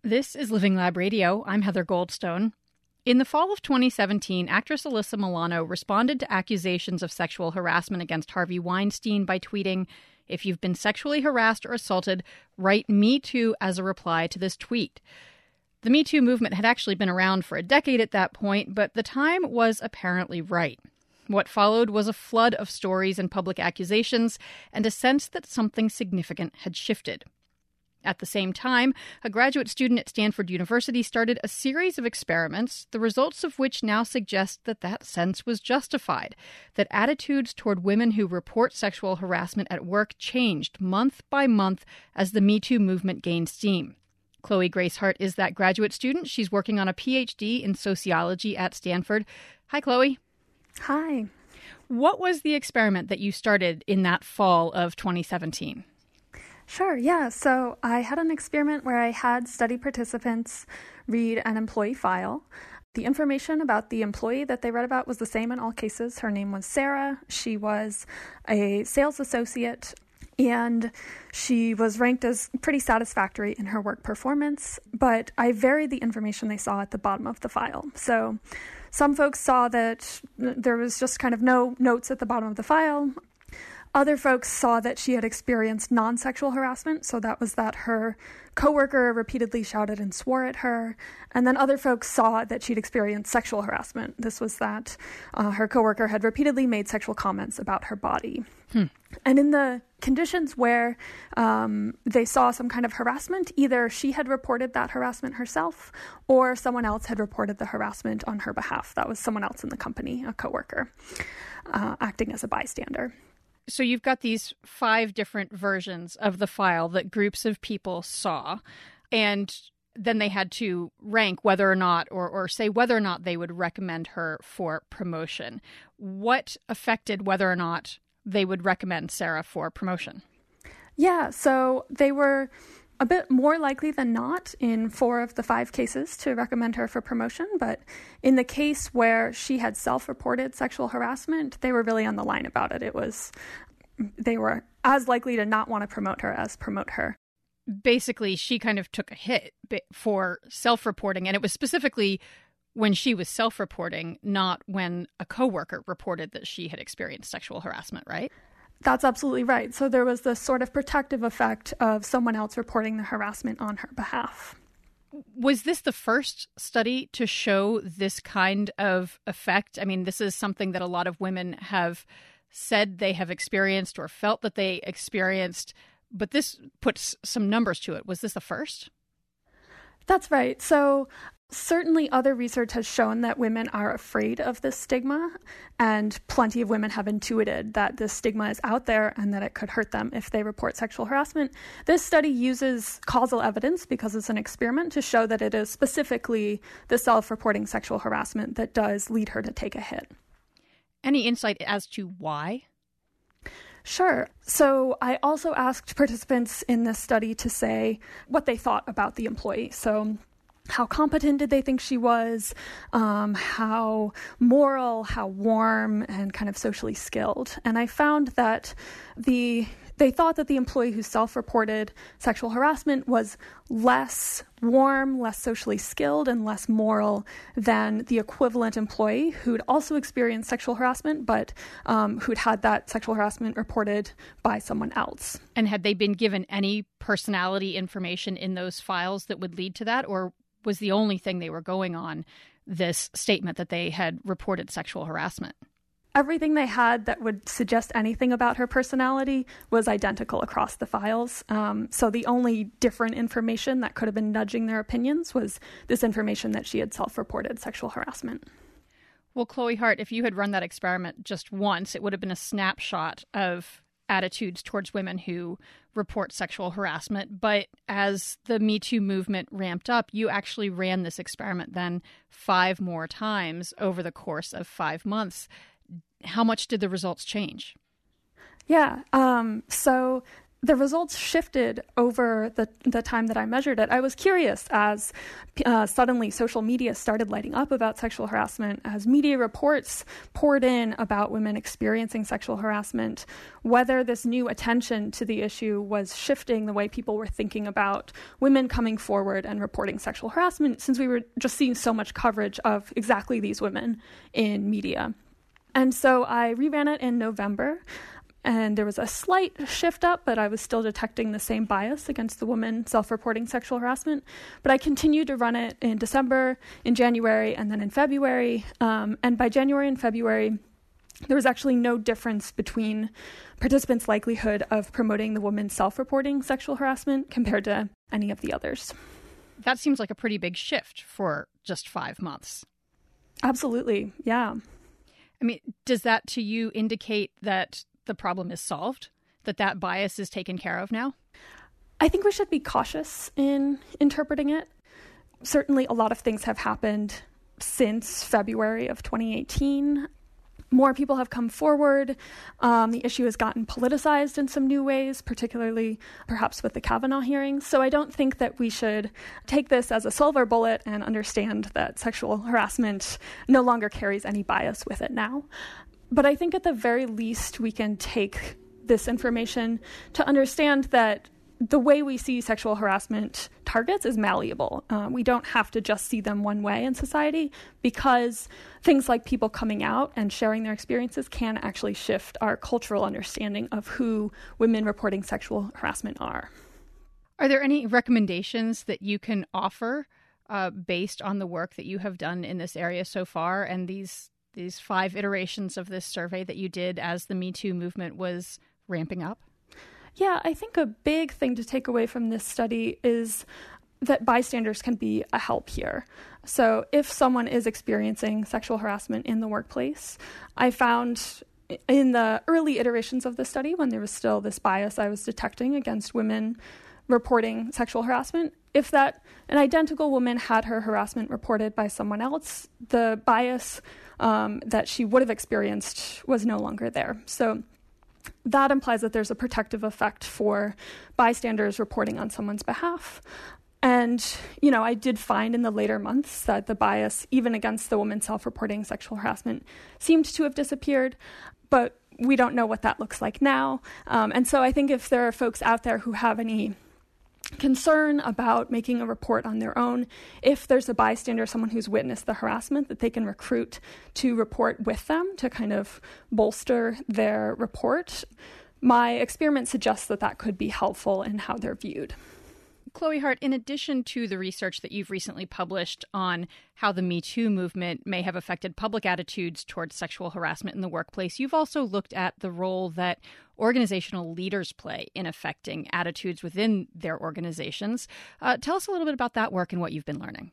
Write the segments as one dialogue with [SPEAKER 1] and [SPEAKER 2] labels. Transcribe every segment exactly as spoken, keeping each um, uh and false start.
[SPEAKER 1] This is Living Lab Radio. I'm Heather Goldstone. In the fall of twenty seventeen, actress Alyssa Milano responded to accusations of sexual harassment against Harvey Weinstein by tweeting, "If you've been sexually harassed or assaulted, write Me Too" as a reply to this tweet. The Me Too movement had actually been around for a decade at that point, but the time was apparently right. What followed was a flood of stories and public accusations, and a sense that something significant had shifted. At the same time, a graduate student at Stanford University started a series of experiments, the results of which now suggest that that sense was justified, that attitudes toward women who report sexual harassment at work changed month by month as the Me Too movement gained steam. Chloe Grace Hart is that graduate student. She's working on a P H D in sociology at Stanford. Hi, Chloe.
[SPEAKER 2] Hi.
[SPEAKER 1] What was the experiment that you started in that fall of twenty seventeen?
[SPEAKER 2] Sure, yeah. So I had an experiment where I had study participants read an employee file. The information about the employee that they read about was the same in all cases. Her name was Sarah. She was a sales associate, and she was ranked as pretty satisfactory in her work performance, but I varied the information they saw at the bottom of the file. So some folks saw that there was just kind of no notes at the bottom of the file. Other folks saw that she had experienced non-sexual harassment, so that was that her coworker repeatedly shouted and swore at her. And then other folks saw that she'd experienced sexual harassment. This was that uh, her coworker had repeatedly made sexual comments about her body. Hmm. And in the conditions where um, they saw some kind of harassment, either she had reported that harassment herself or someone else had reported the harassment on her behalf. That was someone else in the company, a coworker, uh, acting as a bystander.
[SPEAKER 1] So you've got these five different versions of the file that groups of people saw, and then they had to rank whether or not, or, or say whether or not they would recommend her for promotion. What affected whether or not they would recommend Sarah for promotion?
[SPEAKER 2] Yeah, so they were a bit more likely than not in four of the five cases to recommend her for promotion, but in the case where she had self-reported sexual harassment, they were really on the line about it. It was, they were as likely to not want to promote her as promote her.
[SPEAKER 1] Basically, she kind of took a hit for self-reporting, and it was specifically when she was self-reporting, not when a coworker reported that she had experienced sexual harassment, right?
[SPEAKER 2] That's absolutely right. So there was this sort of protective effect of someone else reporting the harassment on her behalf.
[SPEAKER 1] Was this the first study to show this kind of effect? I mean, this is something that a lot of women have said they have experienced or felt that they experienced, but this puts some numbers to it. Was this the first?
[SPEAKER 2] That's right. So certainly other research has shown that women are afraid of this stigma, and plenty of women have intuited that this stigma is out there and that it could hurt them if they report sexual harassment. This study uses causal evidence, because it's an experiment, to show that it is specifically the self-reporting sexual harassment that does lead her to take a hit.
[SPEAKER 1] Any insight as to why?
[SPEAKER 2] Sure. So I also asked participants in this study to say what they thought about the employee. So how competent did they think she was, um, how moral, how warm, and kind of socially skilled. And I found that the they thought that the employee who self-reported sexual harassment was less warm, less socially skilled, and less moral than the equivalent employee who'd also experienced sexual harassment, but um, who'd had that sexual harassment reported by someone else.
[SPEAKER 1] And had they been given any personality information in those files that would lead to that, or was the only thing they were going on this statement that they had reported sexual harassment?
[SPEAKER 2] Everything they had that would suggest anything about her personality was identical across the files. Um, so the only different information that could have been nudging their opinions was this information that she had self-reported sexual harassment.
[SPEAKER 1] Well, Chloe Hart, if you had run that experiment just once, it would have been a snapshot of attitudes towards women who report sexual harassment. But as the Me Too movement ramped up, you actually ran this experiment then five more times over the course of five months. How much did the results change?
[SPEAKER 2] Yeah. Um, so the results shifted over the, the time that I measured it. I was curious as uh, suddenly social media started lighting up about sexual harassment, as media reports poured in about women experiencing sexual harassment, whether this new attention to the issue was shifting the way people were thinking about women coming forward and reporting sexual harassment, since we were just seeing so much coverage of exactly these women in media. And so I reran it in November. And there was a slight shift up, but I was still detecting the same bias against the woman self-reporting sexual harassment. But I continued to run it in December, in January, and then in February. Um, and by January and February, there was actually no difference between participants' likelihood of promoting the woman self-reporting sexual harassment compared to any of the others.
[SPEAKER 1] That seems like a pretty big shift for just five months.
[SPEAKER 2] Absolutely, yeah.
[SPEAKER 1] I mean, does that to you indicate that the problem is solved, that that bias is taken care of now?
[SPEAKER 2] I think we should be cautious in interpreting it. Certainly a lot of things have happened since February of twenty eighteen. More people have come forward. Um, the issue has gotten politicized in some new ways, particularly perhaps with the Kavanaugh hearings. So I don't think that we should take this as a silver bullet and understand that sexual harassment no longer carries any bias with it now. But I think at the very least, we can take this information to understand that the way we see sexual harassment targets is malleable. Uh, we don't have to just see them one way in society, because things like people coming out and sharing their experiences can actually shift our cultural understanding of who women reporting sexual harassment are.
[SPEAKER 1] Are there any recommendations that you can offer uh, based on the work that you have done in this area so far and these these five iterations of this survey that you did as the Me Too movement was ramping up?
[SPEAKER 2] Yeah, I think a big thing to take away from this study is that bystanders can be a help here. So if someone is experiencing sexual harassment in the workplace, I found in the early iterations of the study, when there was still this bias I was detecting against women reporting sexual harassment, if that an identical woman had her harassment reported by someone else, the bias um, that she would have experienced was no longer there. So that implies that there's a protective effect for bystanders reporting on someone's behalf. And, you know, I did find in the later months that the bias, even against the woman self-reporting sexual harassment, seemed to have disappeared. But we don't know what that looks like now. Um, and so I think if there are folks out there who have any concern about making a report on their own, if there's a bystander, someone who's witnessed the harassment, that they can recruit to report with them to kind of bolster their report. My experiment suggests that that could be helpful in how they're viewed.
[SPEAKER 1] Chloe Hart, in addition to the research that you've recently published on how the Me Too movement may have affected public attitudes towards sexual harassment in the workplace, you've also looked at the role that organizational leaders play in affecting attitudes within their organizations. Uh, tell us a little bit about that work and what you've been learning.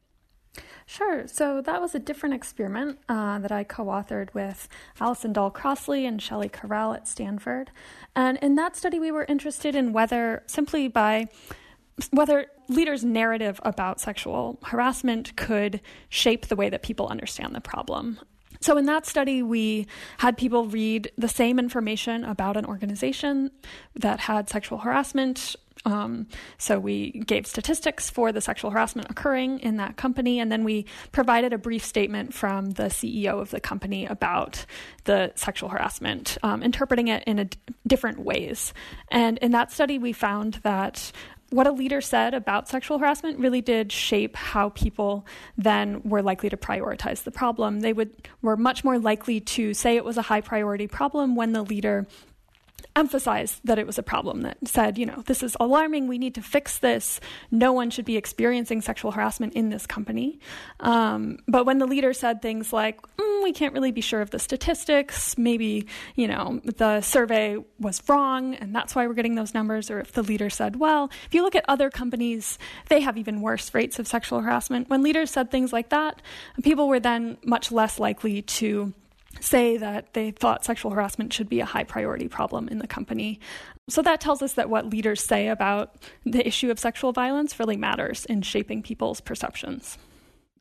[SPEAKER 2] Sure. So that was a different experiment uh, that I co-authored with Alison Dahl-Crossley and Shelley Carell at Stanford. And in that study, we were interested in whether simply by whether leaders' narrative about sexual harassment could shape the way that people understand the problem. So in that study, we had people read the same information about an organization that had sexual harassment. Um, so we gave statistics for the sexual harassment occurring in that company, and then we provided a brief statement from the C E O of the company about the sexual harassment, um, interpreting it in a d- different ways. And in that study, we found that what a leader said about sexual harassment really did shape how people then were likely to prioritize the problem. They would were much more likely to say it was a high priority problem when the leader emphasized that it was a problem, that said, you know, this is alarming, we need to fix this, no one should be experiencing sexual harassment in this company. Um, but when the leader said things like, mm, we can't really be sure of the statistics, maybe, you know, the survey was wrong and that's why we're getting those numbers, or if the leader said, well, if you look at other companies, they have even worse rates of sexual harassment. When leaders said things like that, people were then much less likely to say that they thought sexual harassment should be a high priority problem in the company. So that tells us that what leaders say about the issue of sexual violence really matters in shaping people's perceptions.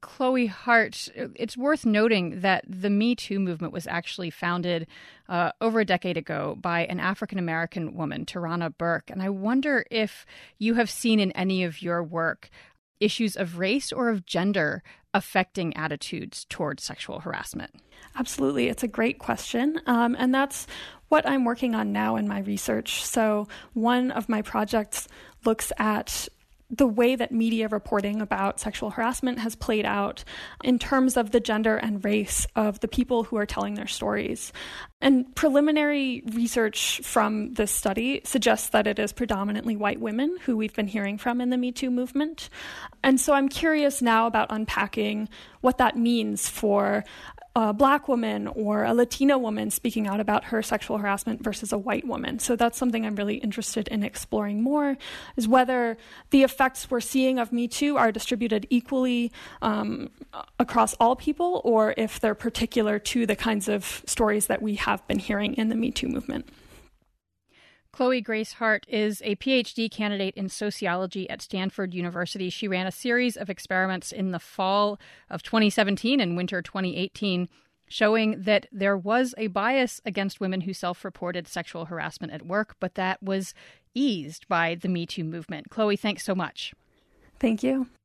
[SPEAKER 1] Chloe Hart, it's worth noting that the Me Too movement was actually founded uh, over a decade ago by an African-American woman, Tarana Burke. And I wonder if you have seen in any of your work issues of race or of gender affecting attitudes towards sexual harassment.
[SPEAKER 2] Absolutely. It's a great question. Um, and that's what I'm working on now in my research. So one of my projects looks at the way that media reporting about sexual harassment has played out in terms of the gender and race of the people who are telling their stories. And preliminary research from this study suggests that it is predominantly white women who we've been hearing from in the Me Too movement. And so I'm curious now about unpacking what that means for a Black woman or a Latina woman speaking out about her sexual harassment versus a white woman. So that's something I'm really interested in exploring more, is whether the effects we're seeing of Me Too are distributed equally um, across all people, or if they're particular to the kinds of stories that we have been hearing in the Me Too movement.
[SPEAKER 1] Chloe Grace Hart is a P H D candidate in sociology at Stanford University. She ran a series of experiments in the fall of twenty seventeen and winter twenty eighteen, showing that there was a bias against women who self-reported sexual harassment at work, but that was eased by the Me Too movement. Chloe, thanks so much.
[SPEAKER 2] Thank you.